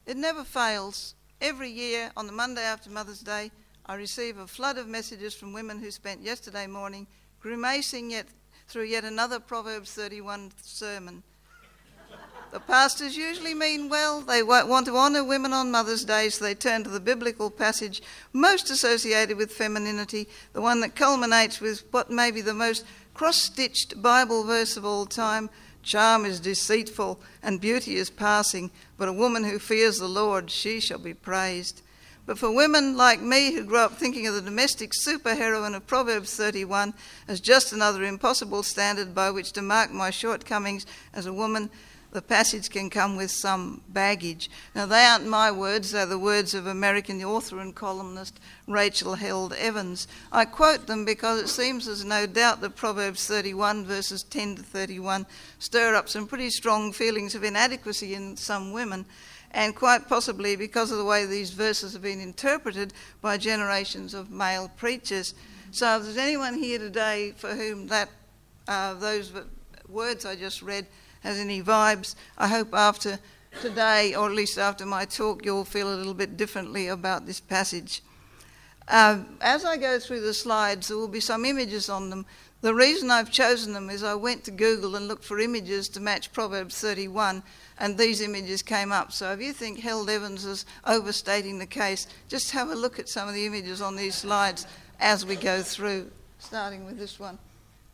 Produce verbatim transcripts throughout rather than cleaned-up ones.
It never fails. Every year on the Monday after Mother's Day, I receive a flood of messages from women who spent yesterday morning grimacing yet through yet another Proverbs thirty-one sermon. The pastors usually mean well. They want to honour women on Mother's Day, so they turn to the biblical passage most associated with femininity, the one that culminates with what may be the most cross-stitched Bible verse of all time. Charm is deceitful and beauty is passing, but a woman who fears the Lord, she shall be praised. But for women like me who grew up thinking of the domestic superheroine of Proverbs thirty-one as just another impossible standard by which to mark my shortcomings as a woman, the passage can come with some baggage. Now, they aren't my words, they're the words of American author and columnist Rachel Held Evans. I quote them because it seems there's no doubt that Proverbs thirty-one, verses ten to thirty-one, stir up some pretty strong feelings of inadequacy in some women, and quite possibly because of the way these verses have been interpreted by generations of male preachers. So if there's anyone here today for whom that uh, those words I just read has any vibes, I hope after today, or at least after my talk, you'll feel a little bit differently about this passage. Uh, as I go through the slides, there will be some images on them. The reason I've chosen them is I went to Google and looked for images to match Proverbs thirty-one, and these images came up. So if you think Held Evans is overstating the case, just have a look at some of the images on these slides as we go through, starting with this one.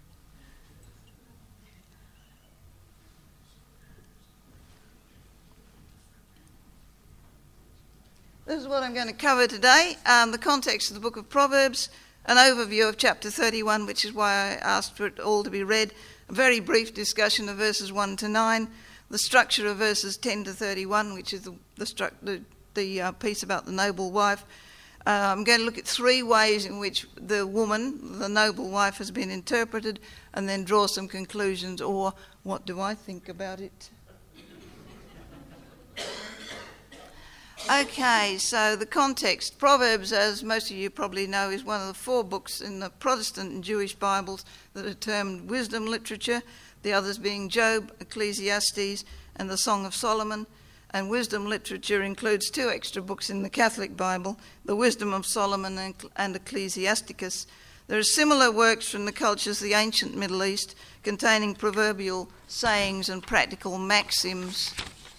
This is what I'm going to cover today, um, the context of the book of Proverbs, an overview of chapter thirty-one, which is why I asked for it all to be read, a very brief discussion of verses one to nine, the structure of verses ten to thirty-one, which is the, the, stru- the, the uh, piece about the noble wife. Uh, I'm going to look at three ways in which the woman, the noble wife, has been interpreted, and then draw some conclusions, or what do I think about it? Okay, so the context. Proverbs, as most of you probably know, is one of the four books in the Protestant and Jewish Bibles that are termed wisdom literature, the others being Job, Ecclesiastes, and the Song of Solomon. And wisdom literature includes two extra books in the Catholic Bible, the Wisdom of Solomon and Ecclesiasticus. There are similar works from the cultures of the ancient Middle East containing proverbial sayings and practical maxims.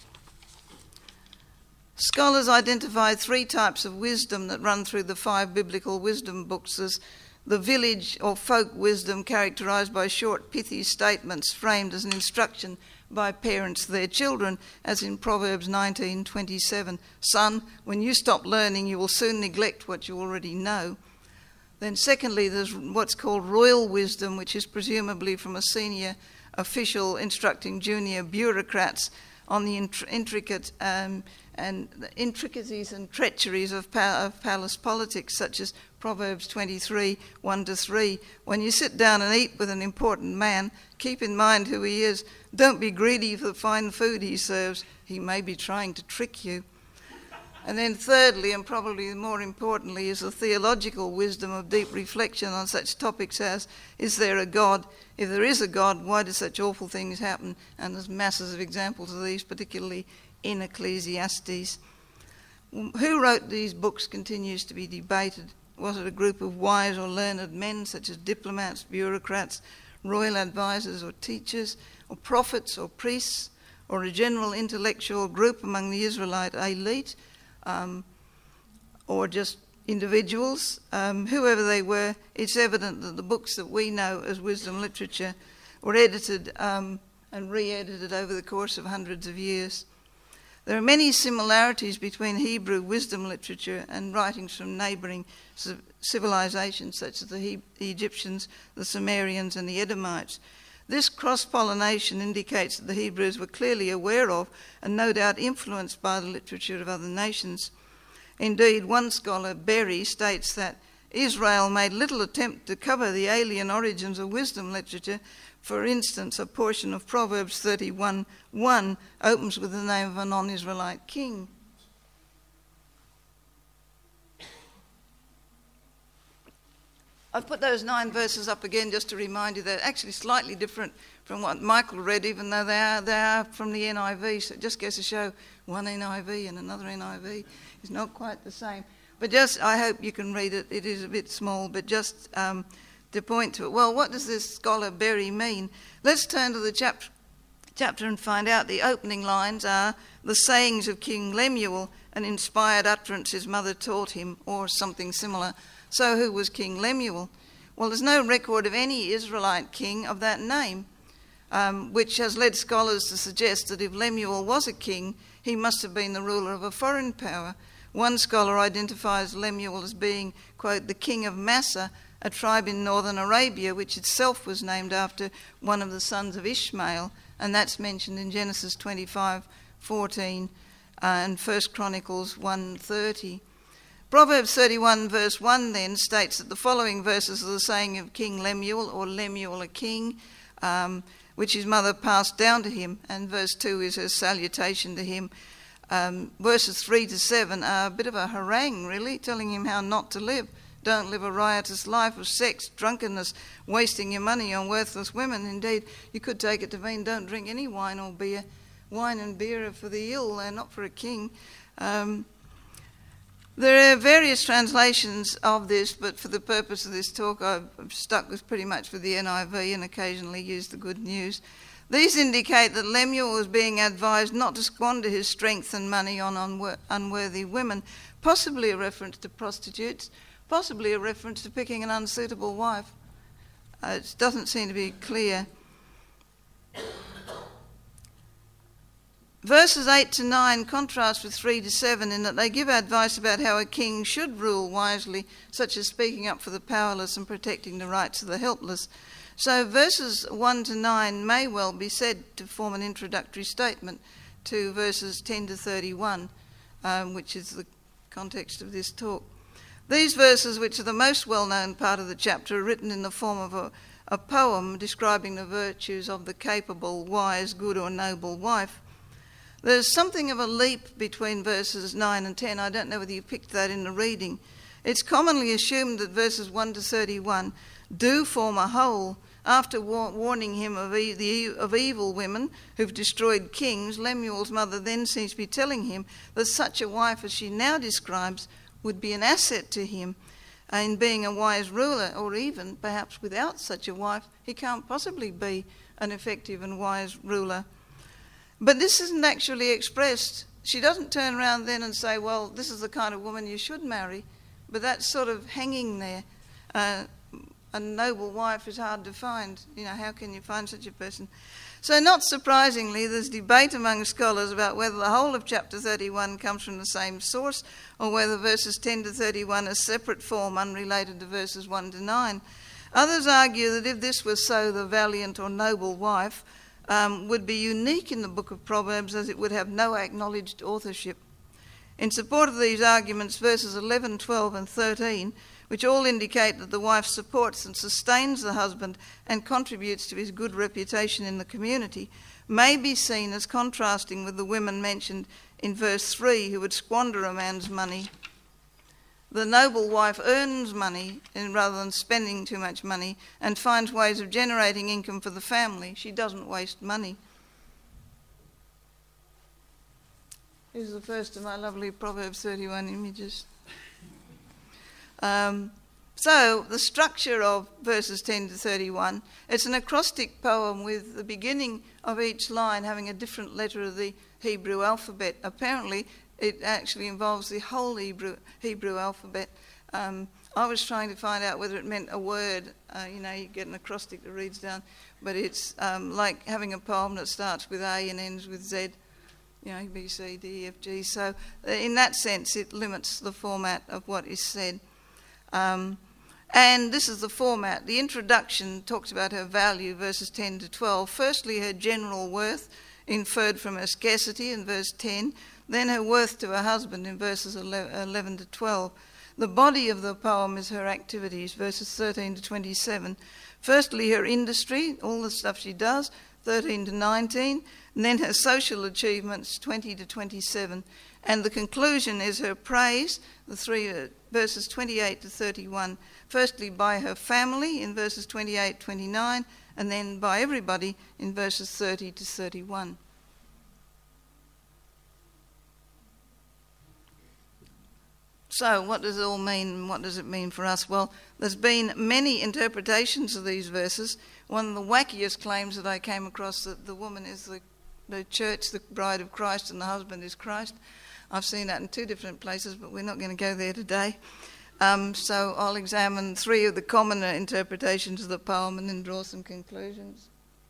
Scholars identify three types of wisdom that run through the five biblical wisdom books. There's the village or folk wisdom, characterised by short, pithy statements framed as an instruction by parents to their children, as in Proverbs nineteen twenty-seven. Son, when you stop learning, you will soon neglect what you already know. Then secondly, there's what's called royal wisdom, which is presumably from a senior official instructing junior bureaucrats on the int- intricate um, and the intricacies and treacheries of, pa- of palace politics, such as Proverbs twenty-three, one to three. When you sit down and eat with an important man, keep in mind who he is. Don't be greedy for the fine food he serves. He may be trying to trick you. And then thirdly, and probably more importantly, is the theological wisdom of deep reflection on such topics as, is there a God? If there is a God, why do such awful things happen? And there's masses of examples of these, particularly in Ecclesiastes. Who wrote these books continues to be debated. Was it a group of wise or learned men, such as diplomats, bureaucrats, royal advisors or teachers, or prophets or priests, or a general intellectual group among the Israelite elite, um, or just individuals? Um, whoever they were, it's evident that the books that we know as wisdom literature were edited um, and re-edited over the course of hundreds of years. There are many similarities between Hebrew wisdom literature and writings from neighbouring civilizations such as the, he- the Egyptians, the Sumerians and the Edomites. This cross-pollination indicates that the Hebrews were clearly aware of and no doubt influenced by the literature of other nations. Indeed, one scholar, Berry, states that Israel made little attempt to cover the alien origins of wisdom literature. For instance, a portion of Proverbs thirty-one one opens with the name of a non-Israelite king. I've put those nine verses up again just to remind you they're actually slightly different from what Michael read, even though they are, they are from the N I V. So it just goes to show one N I V and another N I V is not quite the same. But just, I hope you can read it. It is a bit small, but just um, to point to it. Well, what does this scholar Berry mean? Let's turn to the chap- chapter and find out. The opening lines are the sayings of King Lemuel, an inspired utterance his mother taught him, or something similar. So who was King Lemuel? Well, there's no record of any Israelite king of that name, um, which has led scholars to suggest that if Lemuel was a king, he must have been the ruler of a foreign power. One scholar identifies Lemuel as being, quote, the king of Massa, a tribe in northern Arabia, which itself was named after one of the sons of Ishmael, and that's mentioned in Genesis twenty-five fourteen uh, and First Chronicles one thirty. Proverbs thirty-one verse one then states that the following verses are the saying of King Lemuel, or Lemuel a king, um, which his mother passed down to him, and verse two is her salutation to him. Um, verses three to seven are a bit of a harangue, really, telling him how not to live. Don't live a riotous life of sex, drunkenness, wasting your money on worthless women. Indeed, you could take it to mean don't drink any wine or beer. Wine and beer are for the ill, they're not for a king. Um, There are various translations of this, but for the purpose of this talk, I've stuck with pretty much with the N I V and occasionally used the Good News. These indicate that Lemuel was being advised not to squander his strength and money on unwor- unworthy women, possibly a reference to prostitutes, possibly a reference to picking an unsuitable wife. Uh, it doesn't seem to be clear. Verses eight to nine contrast with three to seven in that they give advice about how a king should rule wisely, such as speaking up for the powerless and protecting the rights of the helpless. So verses one to nine may well be said to form an introductory statement to verses ten to thirty-one, um, which is the context of this talk. These verses, which are the most well-known part of the chapter, are written in the form of a, a poem describing the virtues of the capable, wise, good or noble wife. There's something of a leap between verses nine and ten. I don't know whether you picked that in the reading. It's commonly assumed that verses one to thirty-one do form a whole. After war- warning him of, e- the, of evil women who've destroyed kings, Lemuel's mother then seems to be telling him that such a wife as she now describes would be an asset to him in being a wise ruler, or even, perhaps without such a wife, he can't possibly be an effective and wise ruler. But this isn't actually expressed. She doesn't turn around then and say, well, this is the kind of woman you should marry. But that's sort of hanging there. Uh, a noble wife is hard to find. You know, how can you find such a person? So not surprisingly, there's debate among scholars about whether the whole of chapter thirty-one comes from the same source or whether verses ten to thirty-one are separate form unrelated to verses one to nine. Others argue that if this was so, the valiant or noble wife Um, would be unique in the book of Proverbs, as it would have no acknowledged authorship. In support of these arguments, verses eleven, twelve and thirteen, which all indicate that the wife supports and sustains the husband and contributes to his good reputation in the community, may be seen as contrasting with the women mentioned in verse three who would squander a man's money. The noble wife earns money rather than spending too much money and finds ways of generating income for the family. She doesn't waste money. Here's the first of my lovely Proverbs thirty-one images. Um, so the structure of verses ten to thirty-one, it's an acrostic poem with the beginning of each line having a different letter of the Hebrew alphabet. Apparently, it actually involves the whole Hebrew, Hebrew alphabet. Um, I was trying to find out whether it meant a word. Uh, you know, you get an acrostic that reads down, but it's um, like having a poem that starts with A and ends with Z. You know, B, C, D, E, F, G. So uh, in that sense, it limits the format of what is said. Um, and this is the format. The introduction talks about her value, verses ten to twelve. Firstly, her general worth, inferred from her scarcity in verse ten. Then her worth to her husband in verses eleven to twelve. The body of the poem is her activities, verses thirteen to twenty-seven. Firstly, her industry, all the stuff she does, thirteen to nineteen, and then her social achievements, twenty to twenty-seven. And the conclusion is her praise, the three uh, verses twenty-eight to thirty-one, firstly by her family in verses twenty-eight to twenty-nine, and then by everybody in verses thirty to thirty-one. So what does it all mean, and what does it mean for us? Well, there's been many interpretations of these verses. One of the wackiest claims that I came across, that the woman is the, the church, the bride of Christ, and the husband is Christ. I've seen that in two different places, but we're not going to go there today. Um, so I'll examine three of the commoner interpretations of the poem and then draw some conclusions.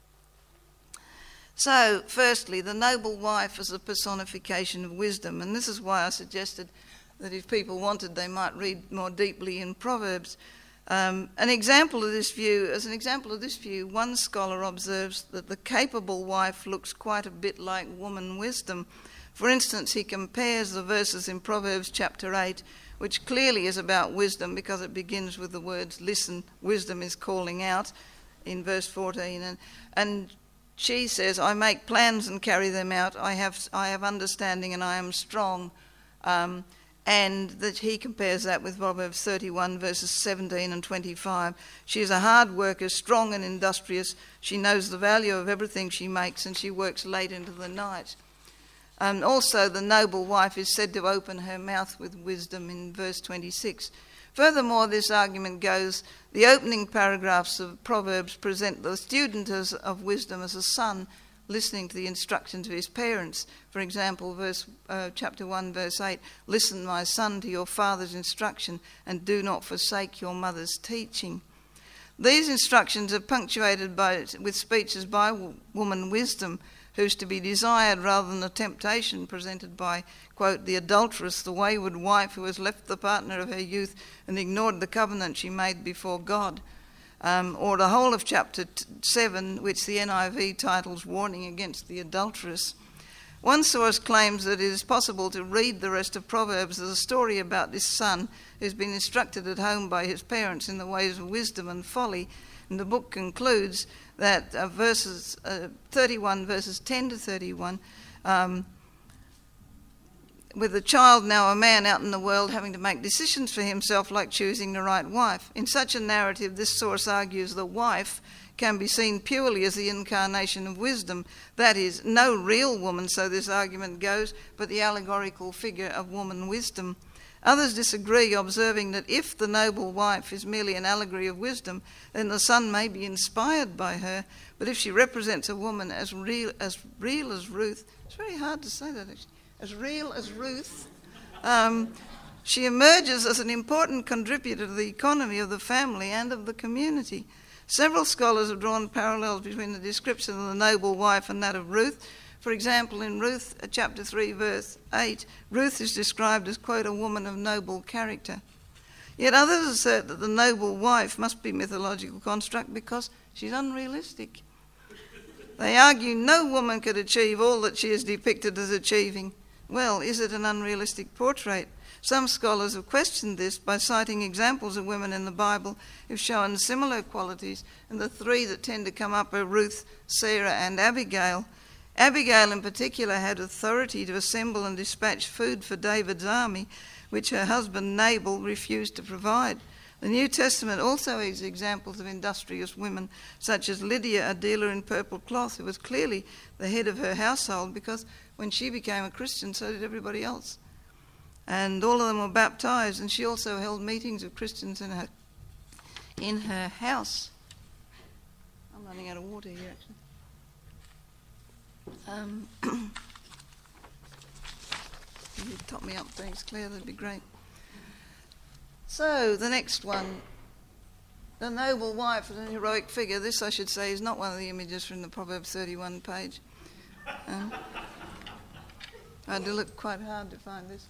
So, firstly, the noble wife as a personification of wisdom, and this is why I suggested that if people wanted, they might read more deeply in Proverbs. Um, an example of this view, as an example of this view, one scholar observes that the capable wife looks quite a bit like woman wisdom. For instance, he compares the verses in Proverbs chapter eight, which clearly is about wisdom because it begins with the words, listen, wisdom is calling out, in verse fourteen. And, and she says, I make plans and carry them out. I have, I have understanding and I am strong. Um, and that he compares that with Proverbs thirty-one, verses seventeen and twenty-five. She is a hard worker, strong and industrious. She knows the value of everything she makes, and she works late into the night. Um, also, the noble wife is said to open her mouth with wisdom in verse twenty-six. Furthermore, this argument goes, the opening paragraphs of Proverbs present the student as, of wisdom as a son listening to the instructions of his parents. For example, verse uh, chapter one, verse eight, listen, my son, to your father's instruction, and do not forsake your mother's teaching. These instructions are punctuated by, with speeches by w- woman wisdom, who's to be desired rather than a temptation presented by, quote, the adulteress, the wayward wife who has left the partner of her youth and ignored the covenant she made before God. Um, or the whole of chapter t- seven, which the N I V titles Warning Against the Adulteress. One source claims that it is possible to read the rest of Proverbs as a story about this son who's been instructed at home by his parents in the ways of wisdom and folly. And the book concludes that uh, verses uh, thirty-one, verses ten to thirty-one, um, with a child now a man out in the world having to make decisions for himself like choosing the right wife. In such a narrative, this source argues the wife can be seen purely as the incarnation of wisdom. That is, no real woman, so this argument goes, but the allegorical figure of woman wisdom. Others disagree, observing that if the noble wife is merely an allegory of wisdom, then the son may be inspired by her. But if she represents a woman as real as real as Ruth, it's very hard to say that actually, as real as Ruth, um, she emerges as an important contributor to the economy of the family and of the community. Several scholars have drawn parallels between the description of the noble wife and that of Ruth. For example, in Ruth chapter three, verse eight, Ruth is described as, quote, a woman of noble character. Yet others assert that the noble wife must be a mythological construct because she's unrealistic. They argue no woman could achieve all that she is depicted as achieving. Well, is it an unrealistic portrait? Some scholars have questioned this by citing examples of women in the Bible who've shown similar qualities, and the three that tend to come up are Ruth, Sarah, and Abigail. Abigail in particular had authority to assemble and dispatch food for David's army, which her husband Nabal refused to provide. The New Testament also has examples of industrious women, such as Lydia, a dealer in purple cloth, who was clearly the head of her household because when she became a Christian, so did everybody else. And all of them were baptized, and she also held meetings of Christians in her, in her house. I'm running out of water here, actually. Um, if you'd top me up, thanks, Claire, that'd be great. So, the next one, the noble wife as a heroic figure. This, I should say, is not one of the images from the Proverbs thirty-one page. Um, I had to look quite hard to find this.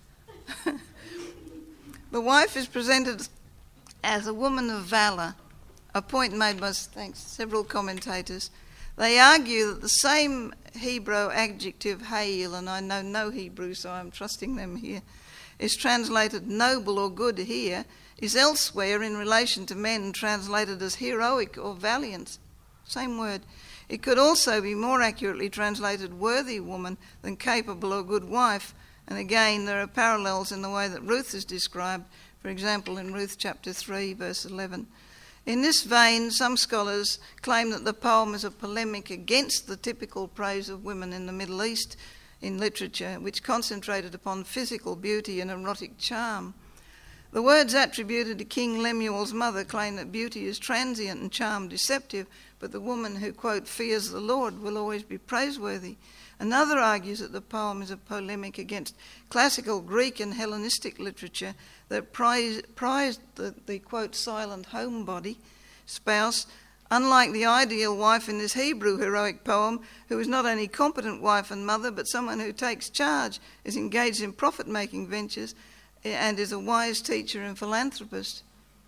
The wife is presented as a woman of valour, a point made by thanks, several commentators. They argue that the same Hebrew adjective, hayil, and I know no Hebrew, so I'm trusting them here, is translated noble or good here, is elsewhere in relation to men translated as heroic or valiant. Same word. It could also be more accurately translated worthy woman than capable or good wife. And again, there are parallels in the way that Ruth is described, for example, in Ruth chapter three, verse eleven. In this vein, some scholars claim that the poem is a polemic against the typical praise of women in the Middle East in literature, which concentrated upon physical beauty and erotic charm. The words attributed to King Lemuel's mother claim that beauty is transient and charm deceptive, but the woman who, quote, fears the Lord will always be praiseworthy. Another argues that the poem is a polemic against classical Greek and Hellenistic literature that prized, prized the, the, quote, silent homebody, spouse, unlike the ideal wife in this Hebrew heroic poem, who is not only competent wife and mother, but someone who takes charge, is engaged in profit-making ventures, and is a wise teacher and philanthropist.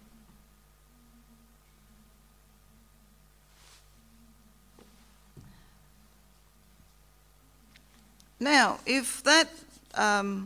Now, if that um,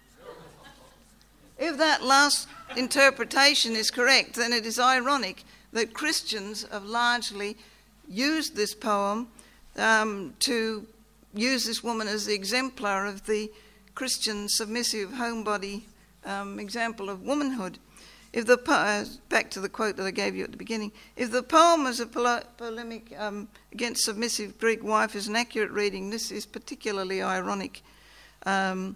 if that last interpretation is correct, then it is ironic that Christians have largely used this poem um, to use this woman as the exemplar of the Christian submissive homebody um, example of womanhood. If the po- uh, back to the quote that I gave you at the beginning, if the poem as a pol- polemic um, against submissive Greek wife is an accurate reading, this is particularly ironic, um,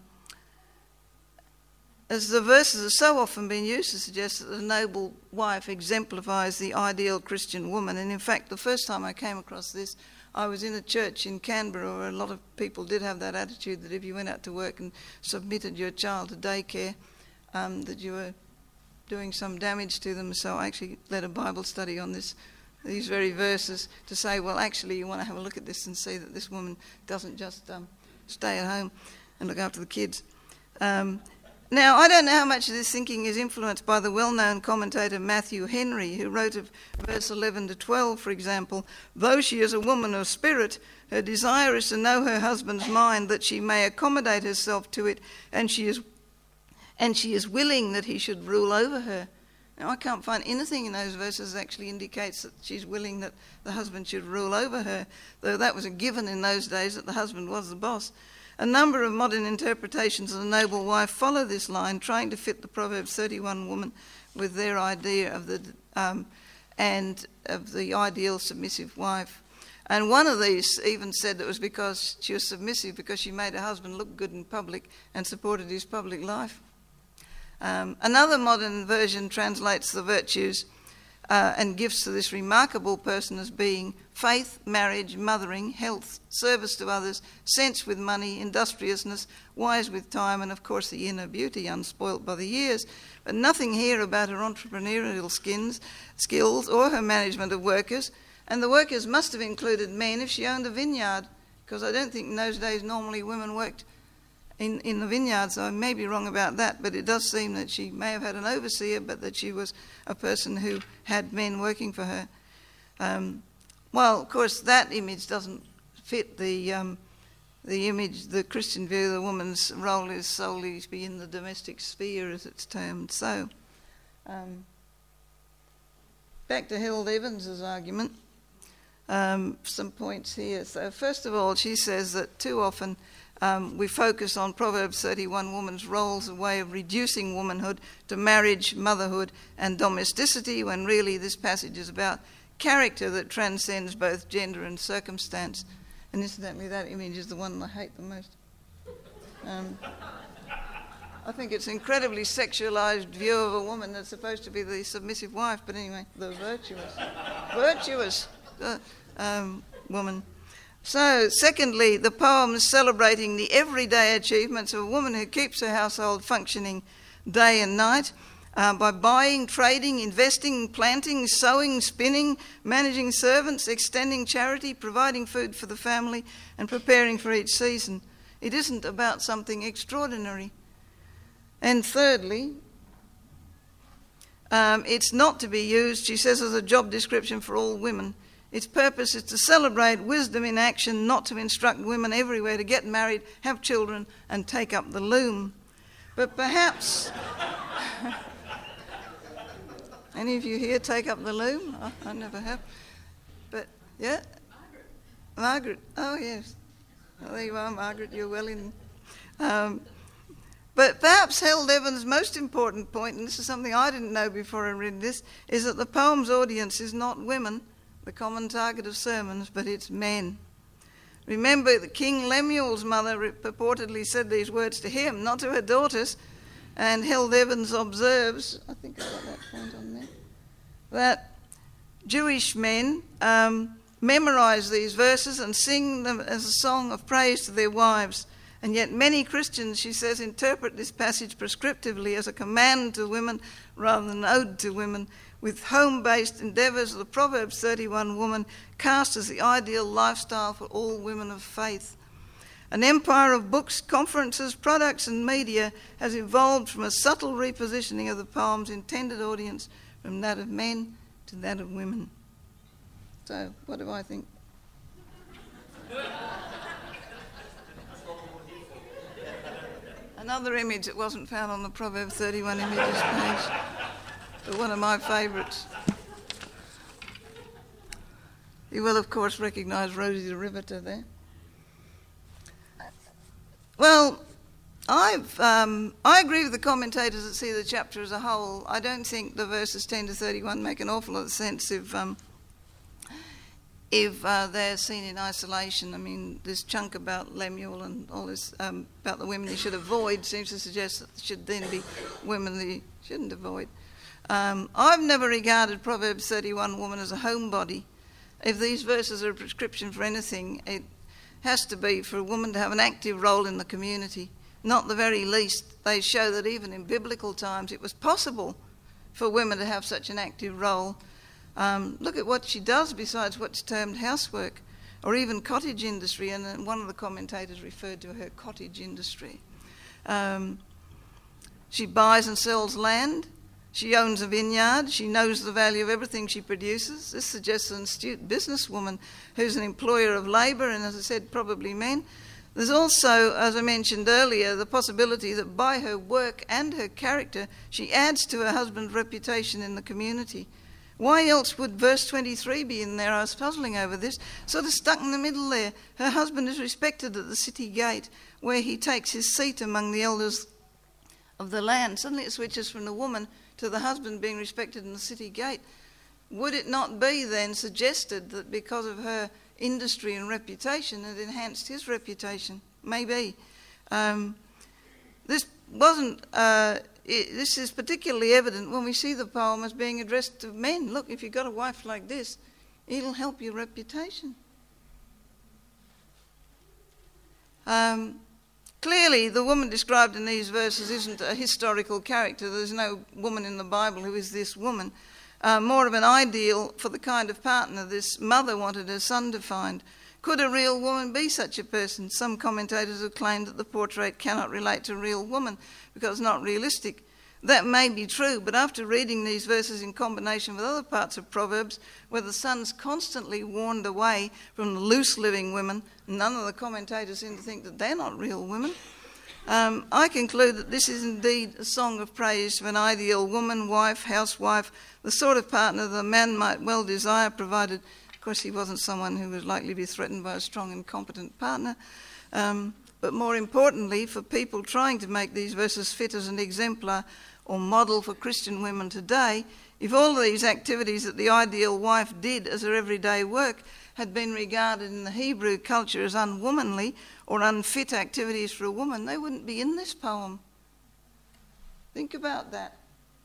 as the verses are so often been used to suggest that the noble wife exemplifies the ideal Christian woman. And in fact, the first time I came across this, I was in a church in Canberra where a lot of people did have that attitude that if you went out to work and submitted your child to daycare, um, that you were doing some damage to them. So I actually led a Bible study on this, these very verses, to say, well, actually you want to have a look at this and see that this woman doesn't just um, stay at home and look after the kids. Um, now, I don't know how much of this thinking is influenced by the well-known commentator Matthew Henry, who wrote of verse eleven to twelve, for example, though she is a woman of spirit, her desire is to know her husband's mind, that she may accommodate herself to it, and she is and she is willing that he should rule over her. Now, I can't find anything in those verses that actually indicates that she's willing that the husband should rule over her, though that was a given in those days, that the husband was the boss. A number of modern interpretations of the noble wife follow this line, trying to fit the Proverbs thirty-one woman with their idea of the um, and of the ideal submissive wife. And one of these even said that it was because she was submissive because she made her husband look good in public and supported his public life. Um, another modern version translates the virtues uh, and gifts to this remarkable person as being faith, marriage, mothering, health, service to others, sense with money, industriousness, wise with time, and of course the inner beauty, unspoilt by the years. But nothing here about her entrepreneurial skins, skills or her management of workers. And the workers must have included men if she owned a vineyard, because I don't think in those days normally women worked in, in the vineyard, so I may be wrong about that, but it does seem that she may have had an overseer, but that she was a person who had men working for her. Um, well, of course, that image doesn't fit the um, the image, the Christian view. The woman's role is solely to be in the domestic sphere, as it's termed. So, um, back to Harold Evans's argument. Um, some points here. So, first of all, she says that too often Um, we focus on Proverbs thirty-one, woman's role as a way of reducing womanhood to marriage, motherhood, and domesticity, when really this passage is about character that transcends both gender and circumstance. And incidentally, that image is the one I hate the most. Um, I think it's an incredibly sexualized view of a woman that's supposed to be the submissive wife, but anyway, the virtuous, virtuous uh, um, woman. So, secondly, the poem is celebrating the everyday achievements of a woman who keeps her household functioning day and night uh, by buying, trading, investing, planting, sewing, spinning, managing servants, extending charity, providing food for the family, and preparing for each season. It isn't about something extraordinary. And thirdly, um, it's not to be used, she says, as a job description for all women. Its purpose is to celebrate wisdom in action, not to instruct women everywhere to get married, have children, and take up the loom. But perhaps... Any of you here take up the loom? I, I never have. But, yeah? Margaret. Oh, yes. Well, there you are, Margaret. You're well in. Um, but perhaps Held Evans' most important point, and this is something I didn't know before I read this, is that the poem's audience is not women, the common target of sermons, but it's men. Remember that King Lemuel's mother purportedly said these words to him, not to her daughters, and Held Evans observes, I think I got that point on there, that Jewish men um, memorize these verses and sing them as a song of praise to their wives. And yet many Christians, she says, interpret this passage prescriptively as a command to women rather than an ode to women, with home-based endeavours of the Proverbs thirty-one woman cast as the ideal lifestyle for all women of faith. An empire of books, conferences, products and media has evolved from a subtle repositioning of the poem's intended audience from that of men to that of women. So, what do I think? Another image that wasn't found on the Proverbs thirty-one images page, but one of my favourites. You will, of course, recognise Rosie the Riveter there. Well, I've, um, I agree with the commentators that see the chapter as a whole. I don't think the verses ten to thirty-one make an awful lot of sense if um, if uh, they're seen in isolation. I mean, this chunk about Lemuel and all this um, about the women he should avoid seems to suggest that there should then be women that he shouldn't avoid. Um, I've never regarded Proverbs thirty-one woman as a homebody. If these verses are a prescription for anything, it has to be for a woman to have an active role in the community. Not the very least, they show that even in biblical times it was possible for women to have such an active role. Um, look at what she does besides what's termed housework, or even cottage industry, and one of the commentators referred to her cottage industry. Um, she buys and sells land. She owns a vineyard. She knows the value of everything she produces. This suggests an astute businesswoman who's an employer of labour, and as I said, probably men. There's also, as I mentioned earlier, the possibility that by her work and her character, she adds to her husband's reputation in the community. Why else would verse twenty-three be in there? I was puzzling over this. Sort of stuck in the middle there. Her husband is respected at the city gate, where he takes his seat among the elders of the land. Suddenly it switches from the woman to the husband being respected in the city gate. Would it not be then suggested that because of her industry and reputation it enhanced his reputation? Maybe. Um, this wasn't... Uh, it, this is particularly evident when we see the poem as being addressed to men. Look, if you've got a wife like this, it'll help your reputation. Um, Clearly, the woman described in these verses isn't a historical character. There's no woman in the Bible who is this woman. Uh, more of an ideal for the kind of partner this mother wanted her son to find. Could a real woman be such a person? Some commentators have claimed that the portrait cannot relate to a real woman because it's not realistic. That may be true, but after reading these verses in combination with other parts of Proverbs, where the son's constantly warned away from the loose-living women, none of the commentators seem to think that they're not real women, um, I conclude that this is indeed a song of praise to an ideal woman, wife, housewife, the sort of partner the man might well desire, provided, of course, he wasn't someone who was likely to be threatened by a strong and competent partner. Um, but more importantly, for people trying to make these verses fit as an exemplar or model for Christian women today, if all of these activities that the ideal wife did as her everyday work had been regarded in the Hebrew culture as unwomanly or unfit activities for a woman, they wouldn't be in this poem. Think about that.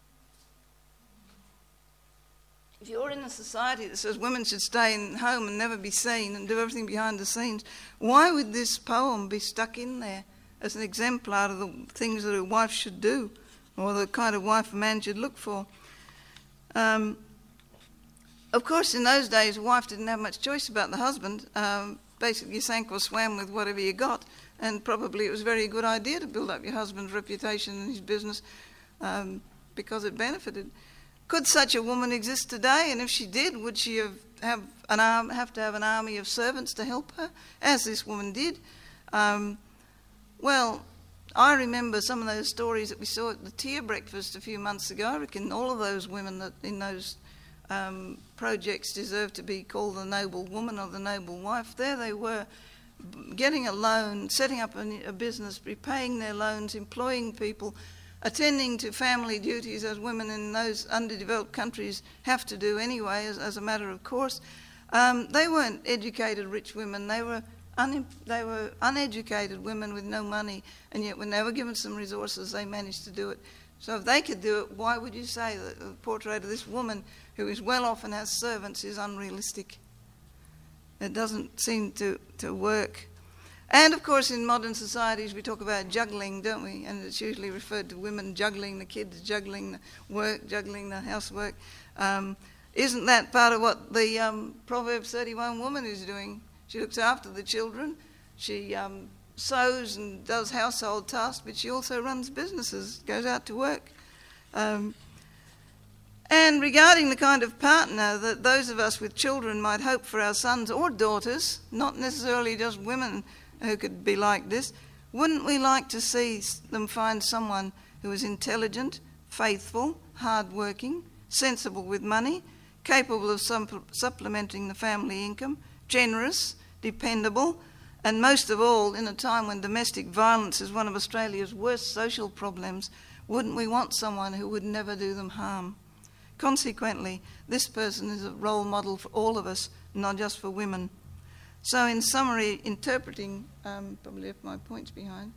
If you're in a society that says women should stay in home and never be seen and do everything behind the scenes, why would this poem be stuck in there as an exemplar of the things that a wife should do, or the kind of wife a man should look for? Um, of course, in those days, a wife didn't have much choice about the husband. Um, basically, you sank or swam with whatever you got, and probably it was a very good idea to build up your husband's reputation and his business um, because it benefited. Could such a woman exist today? And if she did, would she have, have, an arm, have to have an army of servants to help her, as this woman did? Um, well, I remember some of those stories that we saw at the Tear Breakfast a few months ago. I reckon all of those women that in those um, projects deserve to be called the noble woman or the noble wife. There they were, getting a loan, setting up a, a business, repaying their loans, employing people, attending to family duties as women in those underdeveloped countries have to do anyway, as, as a matter of course. Um, they weren't educated rich women. They were un, they were uneducated women with no money, and yet when they were given some resources, they managed to do it. So if they could do it, why would you say that the portrait of this woman who is well off and has servants is unrealistic? It doesn't seem to, to work. And of course in modern societies we talk about juggling, don't we? And it's usually referred to women juggling the kids, juggling the work, juggling the housework. Um, isn't that part of what the um, Proverbs thirty-one woman is doing? She looks after the children, she um, sews and does household tasks, but she also runs businesses, goes out to work. Um, and regarding the kind of partner that those of us with children might hope for our sons or daughters, not necessarily just women who could be like this, wouldn't we like to see them find someone who is intelligent, faithful, hard-working, sensible with money, capable of supp- supplementing the family income, generous, dependable, and most of all, in a time when domestic violence is one of Australia's worst social problems, wouldn't we want someone who would never do them harm? Consequently, this person is a role model for all of us, not just for women. So in summary, interpreting, um, probably left my points behind,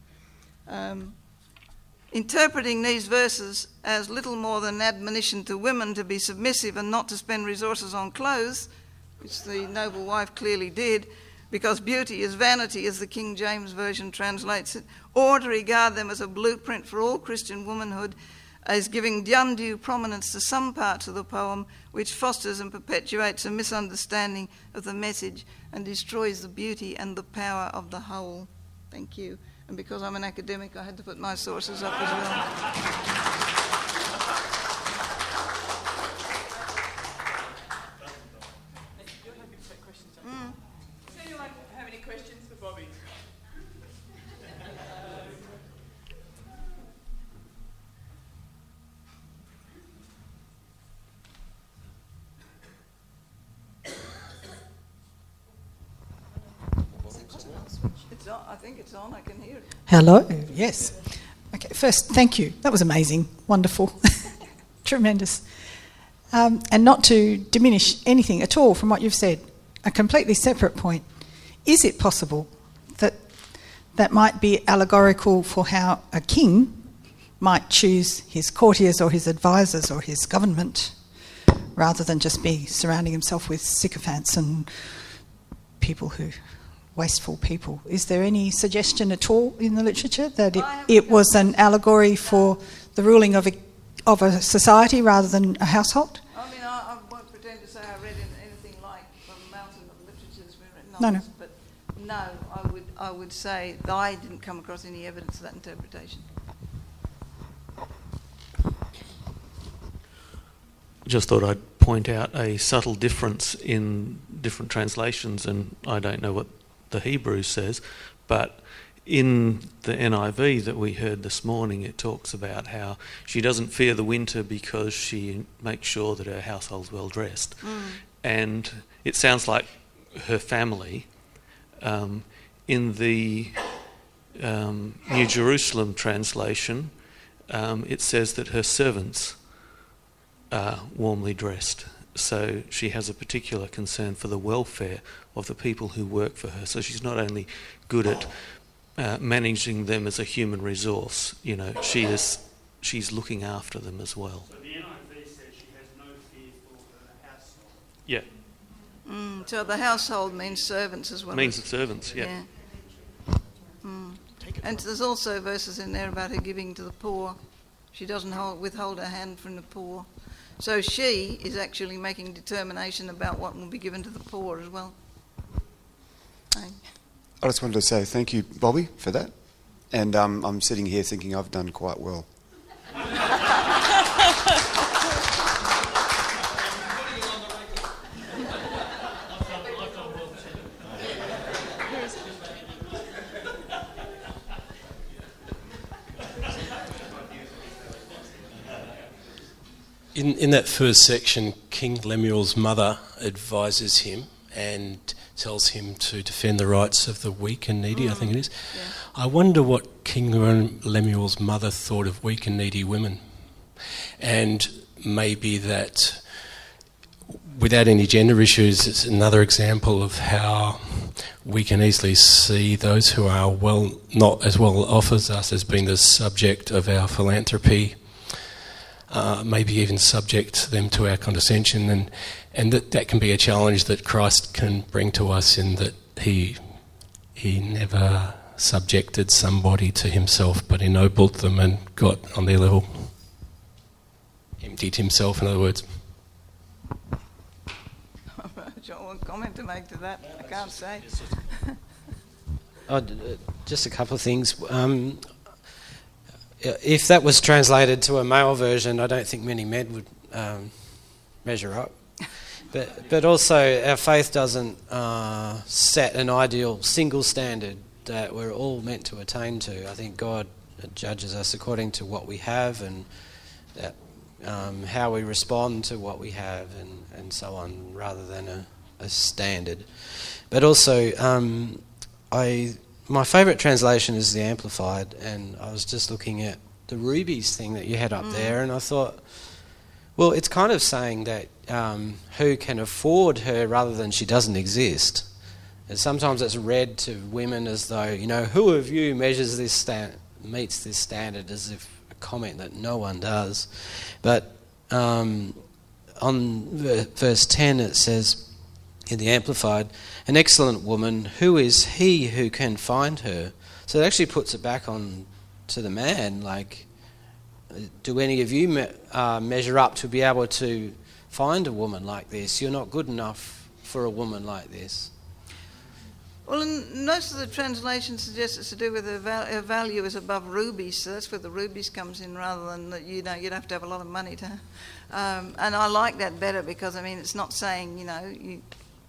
um, interpreting these verses as little more than an admonition to women to be submissive and not to spend resources on clothes, which the noble wife clearly did, because beauty is vanity, as the King James Version translates it, or to regard them as a blueprint for all Christian womanhood, as giving undue prominence to some parts of the poem, which fosters and perpetuates a misunderstanding of the message and destroys the beauty and the power of the whole. Thank you. And because I'm an academic, I had to put my sources up as well. I think it's on, I can hear it. Hello, yes. Okay, first, thank you. That was amazing, wonderful, tremendous. Um, and not to diminish anything at all from what you've said, a completely separate point. Is it possible that that might be allegorical for how a king might choose his courtiers or his advisors or his government, rather than just be surrounding himself with sycophants and people who... wasteful people? Is there any suggestion at all in the literature that it, it was an allegory for the ruling of a, of a society rather than a household? I mean, I, I won't pretend to say I read anything like from a mountain of literature that's been written on no, no. this, but no, I would, I would say that I didn't come across any evidence of that interpretation. Just thought I'd point out a subtle difference in different translations, and I don't know what the Hebrew says, but in the N I V that we heard this morning, it talks about how she doesn't fear the winter because she makes sure that her household's well dressed. Mm. And it sounds like her family. Um, in the um, New Jerusalem translation, um, it says that her servants are warmly dressed. So she has a particular concern for the welfare of the people who work for her. So she's not only good at uh, managing them as a human resource, you know, she is she's looking after them as well. So the N I V says she has no fear for her household. Yeah. Mm, so the household means servants as well. Means the servants, yeah. yeah. Mm. And there's also verses in there about her giving to the poor. She doesn't hold, withhold her hand from the poor. So she is actually making determination about what will be given to the poor as well. Thanks. I just wanted to say thank you, Bobby, for that. And um, I'm sitting here thinking I've done quite well. In, in that first section, King Lemuel's mother advises him and tells him to defend the rights of the weak and needy, mm. I think it is. Yeah. I wonder what King Lemuel's mother thought of weak and needy women. And maybe that, without any gender issues, it's another example of how we can easily see those who are well not as well off as us as being the subject of our philanthropy. Uh, maybe even subject them to our condescension, and and that, that can be a challenge that Christ can bring to us in that he he never subjected somebody to himself, but ennobled them and got on their level. Emptied himself, in other words. John, one comment to make to that? I can't say. Oh, uh, just a couple of things. Um, If that was translated to a male version, I don't think many men would um, measure up. But but also, our faith doesn't uh, set an ideal single standard that we're all meant to attain to. I think God judges us according to what we have and that, um, how we respond to what we have and, and so on, rather than a, a standard. But also, um, I... my favourite translation is the Amplified, and I was just looking at the rubies thing that you had up mm. there, and I thought, well, it's kind of saying that um, who can afford her rather than she doesn't exist. And sometimes it's read to women as though, you know, who of you measures this stand- meets this standard, as if a comment that no one does. But um, on verse ten it says, in the Amplified, an excellent woman, who is he who can find her? So it actually puts it back on to the man, like, do any of you me- uh, measure up to be able to find a woman like this? You're not good enough for a woman like this. Well, and most of the translations suggest it's to do with her, val- her value is above rubies, so that's where the rubies comes in, rather than that, you know, you'd have to have a lot of money to. Um, and I like that better because, I mean, it's not saying, you know, you,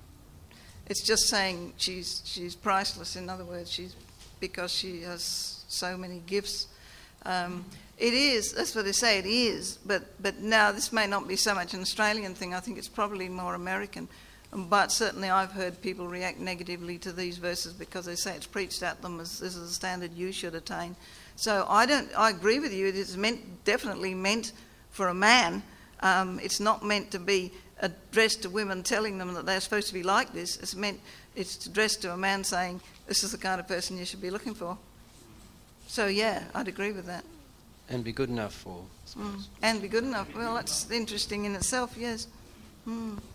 it's just saying she's she's priceless. In other words, she's because she has so many gifts. Um, it is, that's what they say, it is. But but now this may not be so much an Australian thing. I think it's probably more American. But certainly I've heard people react negatively to these verses because they say it's preached at them as this is a standard you should attain. So I don't. I agree with you. It is meant, definitely meant for a man. Um, it's not meant to be addressed to women telling them that they're supposed to be like this. It's meant. It's addressed to a man saying this is the kind of person you should be looking for. So yeah, I'd agree with that. And be good enough for. Mm. And be good enough. Well, that's interesting in itself. Yes. Mm.